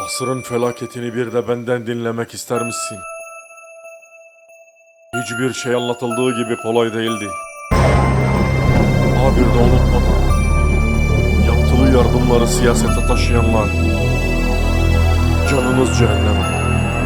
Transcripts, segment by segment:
Asrın felaketini bir de benden dinlemek ister misin? Hiçbir şey anlatıldığı gibi kolay değildi. Ama bir de unutmadan, yaptığı yardımları siyasete taşıyanlar, canınız cehenneme.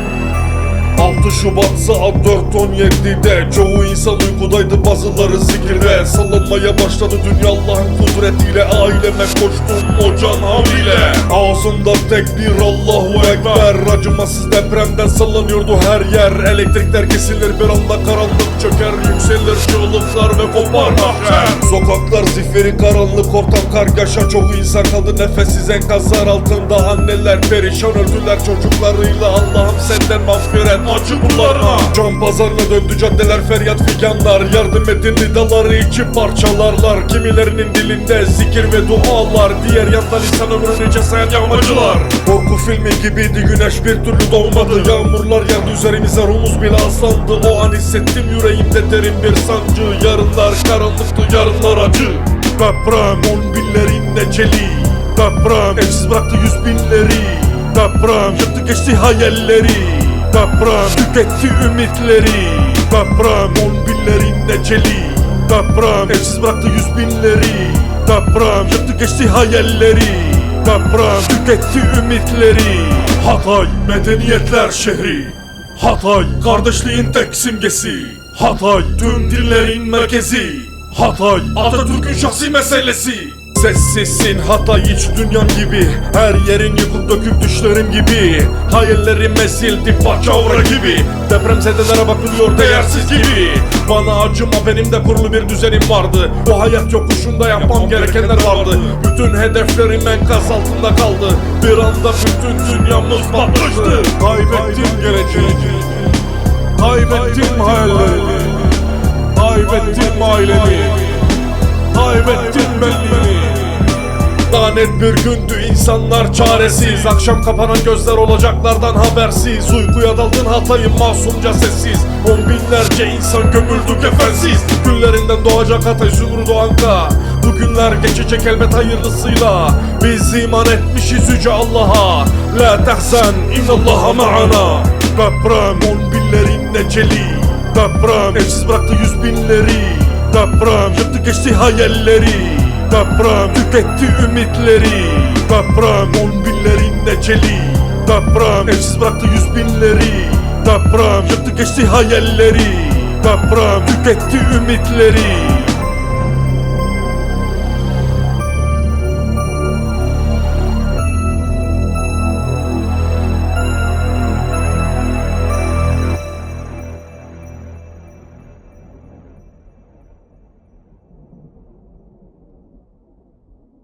6 Şubat saat 4:17'de çoğu insan uykudaydı, bazıları zikirde. Sallanmaya başladı dünya Allah'ın kudretiyle. Aileme koştum o can havliyle. Ağzımda tekbir Allahu Ekber. Acımasız depremden sallanıyordu her yer. Elektrikler kesilir, bir anda karanlık çöker. Yükselir çığlıklar ve kopar mahşer. Sokaklar zifiri karanlık, ortam kargaşa. Çoğu insan kaldı nefessiz enkazlar altında. Anneler perişan öldüler çocuklarıyla. Allah'ım senden mağfiret, acı kullarına. Can pazarına döndü caddeler, feryat figanlar. Yardım edin nidaları içi parçalarlar. Kimilerinin dilinde zikir ve dualar. Diğer yandan insan ömrünü nice sayan yağmacılar. Korku filmi gibiydi, güneş bir türlü doğmadı. Yağmurlar yağdı üzerimize, ruhumuz bile aslandı. O an hissettim yüreğimde derin bir sancı. Yarınlar karanlıktı, yarınlar acı. Deprem on binlerin neceli. Deprem evsiz bıraktı yüz binleri. Deprem yıktı geçti hayalleri. Deprem tüketti ümitleri. Deprem on binlerin neceli. Deprem evsiz bıraktı yüz binleri. Deprem yıktı geçti hayalleri. Deprem tüketti ümitleri. Hatay medeniyetler şehri. Hatay kardeşliğin tek simgesi. Hatay tüm dillerin merkezi. Hatay Atatürk'ün şahsi meselesi. Sessizsin Hatay, iç dünyam gibi. Her yerin yıkıp döküp düşlerim gibi. Hayallerim ezildi paçavra gibi. Depremzedelere bakılıyor değersiz gibi. Bana acıma, benim de kurulu bir düzenim vardı. Bu hayat yokuşunda yapmam gerekenler vardı. Bütün hedeflerim enkaz altında kaldı. Bir anda bütün dünyamız batmıştı. Kaybettim geleceği. Kaybettim hayallerimi. Kaybettim ailemi. Kaybettim benliğimi. Lanet bir gündü, insanlar çaresiz. Akşam kapanan gözler olacaklardan habersiz. Uykuya daldın Hatay'ın masumca sessiz. On binlerce insan gömüldü kefensiz. Güllerinden doğacak Hatay Zümrüdü Anka. Bu günler geçecek elbet hayırlısıyla. Biz iman etmişiz yüce Allah'a. La tehzen innallaha ma'ana. Deprem on binlerin neceli. Deprem evsiz bıraktı yüz binleri. Deprem yıktı geçti hayalleri. Deprem tüketti ümitleri. Deprem on binlerin neceli. Deprem evsiz bıraktı yüz binleri. Deprem yıktı geçti hayalleri. Deprem tüketti ümitleri.